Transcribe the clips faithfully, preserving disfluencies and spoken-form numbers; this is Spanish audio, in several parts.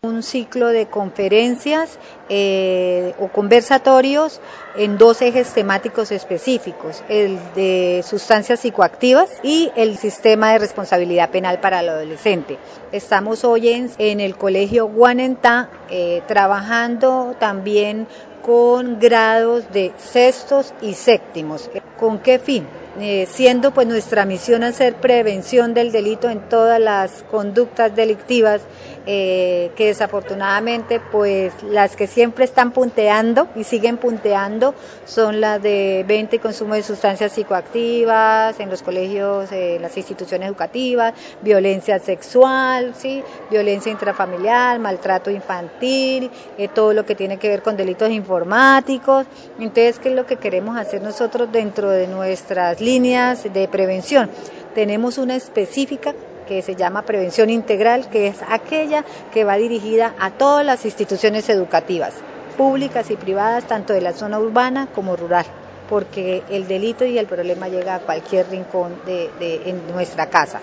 Un ciclo de conferencias eh, o conversatorios en dos ejes temáticos específicos, el de sustancias psicoactivas y el sistema de responsabilidad penal para el adolescente. Estamos hoy en, en el Colegio Guanentá eh, trabajando también con grados de sextos y séptimos. ¿Con qué fin? Eh, siendo pues nuestra misión hacer prevención del delito en todas las conductas delictivas, eh, que desafortunadamente pues las que siempre están punteando y siguen punteando son las de venta y consumo de sustancias psicoactivas en los colegios, eh, las instituciones educativas, violencia sexual, ¿sí? Violencia intrafamiliar, maltrato infantil, eh, todo lo que tiene que ver con delitos informáticos. Entonces, ¿qué es lo que queremos hacer nosotros dentro de nuestras líneas de prevención? Tenemos una específica que se llama prevención integral, que es aquella que va dirigida a todas las instituciones educativas, públicas y privadas, tanto de la zona urbana como rural, porque el delito y el problema llega a cualquier rincón de, de en nuestra casa.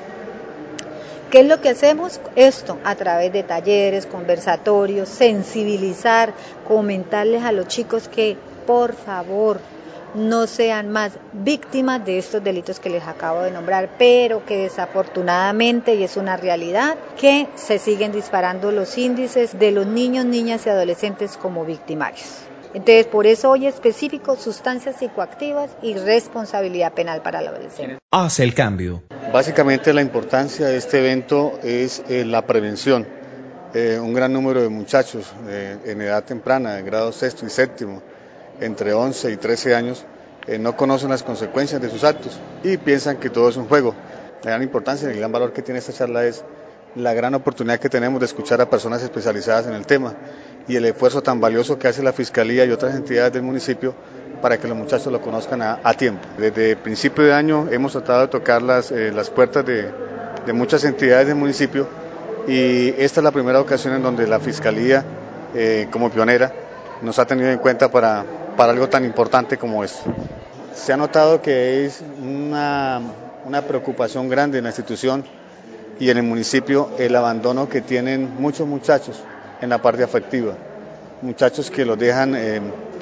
¿Qué es lo que hacemos? Esto a través de talleres, conversatorios, sensibilizar, comentarles a los chicos que, por favor, no sean más víctimas de estos delitos que les acabo de nombrar, pero que desafortunadamente, y es una realidad, que se siguen disparando los índices de los niños, niñas y adolescentes como victimarios. Entonces, por eso hoy específico, sustancias psicoactivas y responsabilidad penal para el adolescente. Hace el cambio. Básicamente la importancia de este evento es eh, la prevención. Eh, un gran número de muchachos eh, en edad temprana, de grado sexto y séptimo, entre once y trece años, eh, no conocen las consecuencias de sus actos y piensan que todo es un juego. La gran importancia y el gran valor que tiene esta charla es la gran oportunidad que tenemos de escuchar a personas especializadas en el tema y el esfuerzo tan valioso que hace la Fiscalía y otras entidades del municipio para que los muchachos lo conozcan a, a tiempo. Desde principio de año hemos tratado de tocar las, eh, las puertas de, de muchas entidades del municipio y esta es la primera ocasión en donde la Fiscalía, eh, como pionera, nos ha tenido en cuenta para, para algo tan importante como esto. Se ha notado que es una, una preocupación grande en la institución y en el municipio el abandono que tienen muchos muchachos en la parte afectiva, muchachos que los dejan eh,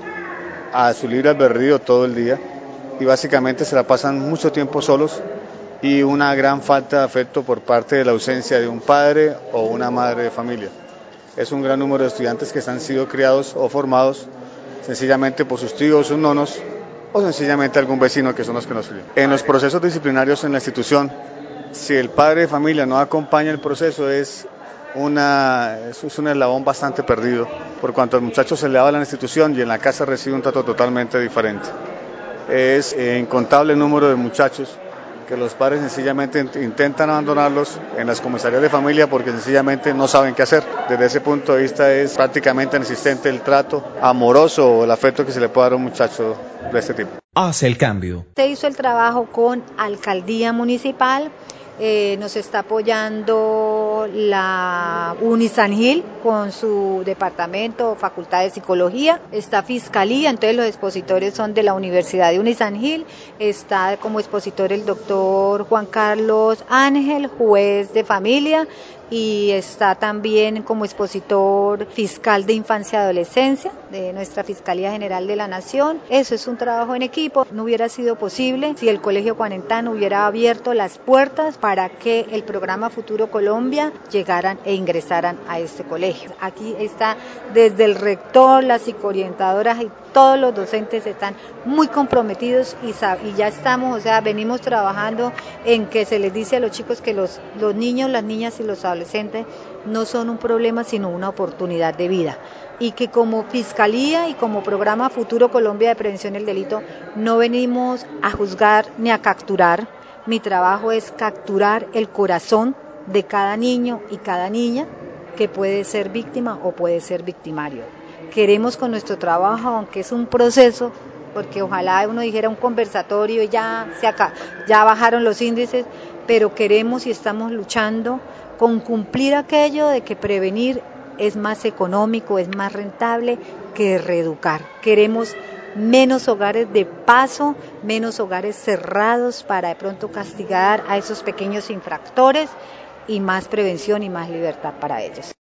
a su libre albedrío todo el día y básicamente se la pasan mucho tiempo solos y una gran falta de afecto por parte de la ausencia de un padre o una madre de familia. Es un gran número de estudiantes que han sido criados o formados sencillamente por sus tíos, sus nonos o sencillamente algún vecino que son los que nos crían. En los procesos disciplinarios en la institución, si el padre de familia no acompaña el proceso es, una, es un eslabón bastante perdido, por cuanto al muchacho se le va a la institución y en la casa recibe un trato totalmente diferente. Es eh, incontable el número de muchachos que los padres sencillamente intentan abandonarlos en las comisarías de familia porque sencillamente no saben qué hacer. Desde ese punto de vista es prácticamente inexistente el trato amoroso o el afecto que se le puede dar a un muchacho de este tipo. Hace el cambio. Se hizo el trabajo con Alcaldía Municipal, eh, nos está apoyando la Unisangil con su departamento o facultad de psicología, está Fiscalía, entonces los expositores son de la Universidad de Unisangil, está como expositor el doctor Juan Carlos Ángel, juez de familia, y está también como expositor fiscal de infancia y adolescencia de nuestra Fiscalía General de la Nación. Eso es un trabajo en equipo, no hubiera sido posible si el Colegio Guanentá no hubiera abierto las puertas para que el programa Futuro Colombia llegaran e ingresaran a este colegio. Aquí está desde el rector, las psicoorientadoras y todos los docentes están muy comprometidos y, y ya estamos, o sea, venimos trabajando en que se les dice a los chicos que los, los niños, las niñas y los adolescentes no son un problema sino una oportunidad de vida y que como Fiscalía y como programa Futuro Colombia de Prevención del Delito no venimos a juzgar ni a capturar, mi trabajo es capturar el corazón de cada niño y cada niña que puede ser víctima o puede ser victimario. Queremos con nuestro trabajo, aunque es un proceso, porque ojalá uno dijera un conversatorio y ya, se acá, ya bajaron los índices, pero queremos y estamos luchando con cumplir aquello de que prevenir es más económico, es más rentable que reeducar. Queremos menos hogares de paso, menos hogares cerrados para de pronto castigar a esos pequeños infractores y más prevención y más libertad para ellos.